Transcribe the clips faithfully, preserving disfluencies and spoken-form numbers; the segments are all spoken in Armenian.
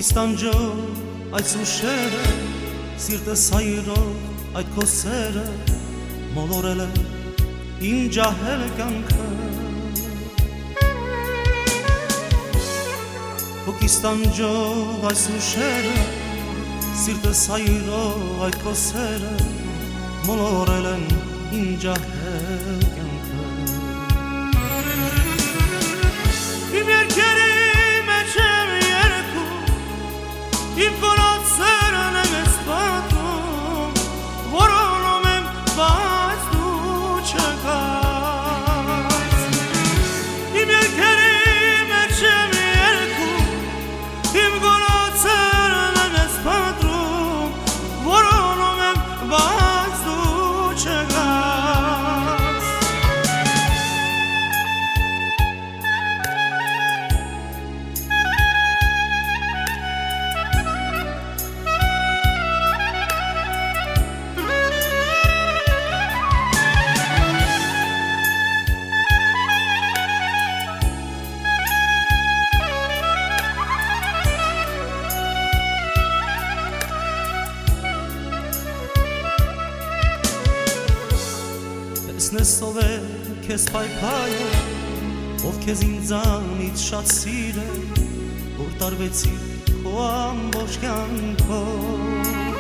Կիստանջով այդ սուշերը, սիրտս հայրով այդ քո սերը, մոլորել է իմ ջահել կյանքը։ Քո կիստանջով այդ սուշերը, սիրտս հայրով այդ քո սերը, մոլորել են իմ ջահել կյանքը։ Իմ երկերի մեջ եմ երգում, իմ կորած սերն եմ ես պատում, որոնում եմ, բայց դու չկաս։ Իմ երկերի մեջ եմ երգում, իմ կորած սերն եմ ես պատում, որոնում եմ, բայց դու չկաս։ Տեսնես ով է քեզ պայքայը, ով քեզ ինձանից շատ սիրե, որ տարվեցի քո ամբողջ կյանքով։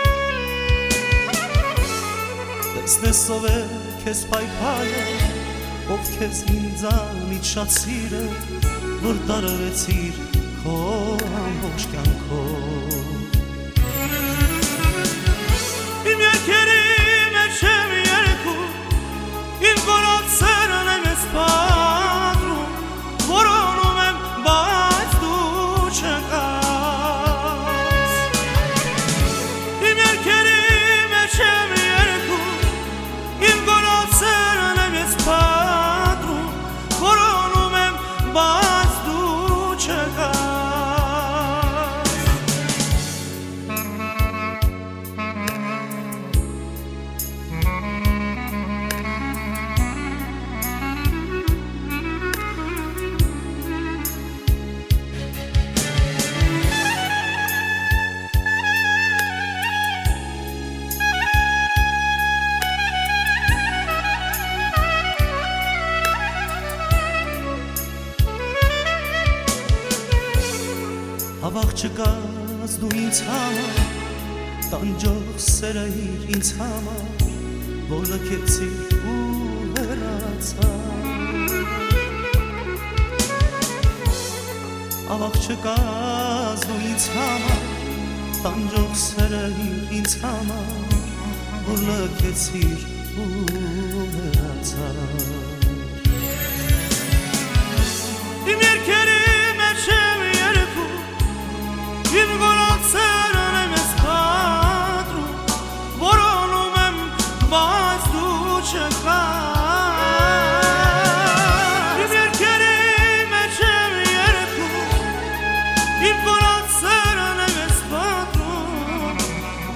Տեսնես ով է քեզ պայքայը, ով քեզ ինձանից շատ սիրե, որ տարվեցիր քո ամբողջ կյանքով։ Իմ երկերի մեջ եմ երգում, իմ կորած սերն եմ ես պատում, որոնում եմ, բայց դու չկաս։ Իմ երկերի մեջ եմ երգում, իմ կորած սերն եմ ես պատում, որոնում եմ, բայց դու չկաս։ Հավախ չկաս դու ինձ համար, տանջող սերայիր ինձ համար, որ լքեցիր ու հեռացար։ Հավախ չկաս դու ինձ համար, տանջող սերայիր ինձ համար, որ լքեցիր ու հեռացար։ Իմ երկերի մեջ եմ երգում, իմ